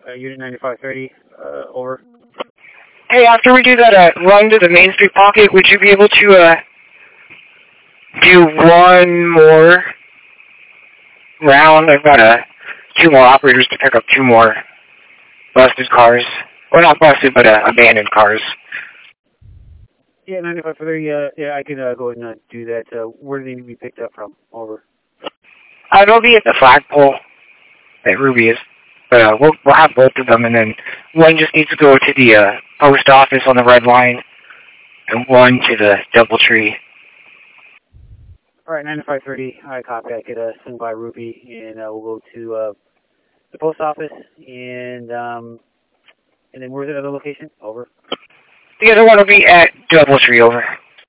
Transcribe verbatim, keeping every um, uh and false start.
Uh, unit ninety-five thirty, uh, over. Hey, after we do that uh, run to the Main Street pocket, would you be able to uh, do one more round? I've got uh, two more operators to pick up two more busted cars. Well, not busted, but uh, abandoned cars. Yeah, ninety-five thirty, uh, yeah, I can uh, go ahead and uh, do that. Uh, where do they need to be picked up from? Over. Uh, they'll be at the flagpole at Ruby is. But uh, we'll, we'll have both of them, and then one just needs to go to the uh, post office on the red line, and one to the DoubleTree. All right, ninety-five thirty, I copy. I could uh, swing by Ruby, and uh, we'll go to uh, the post office, and um, and then where's the other location? Over. The other one will be at DoubleTree. Over.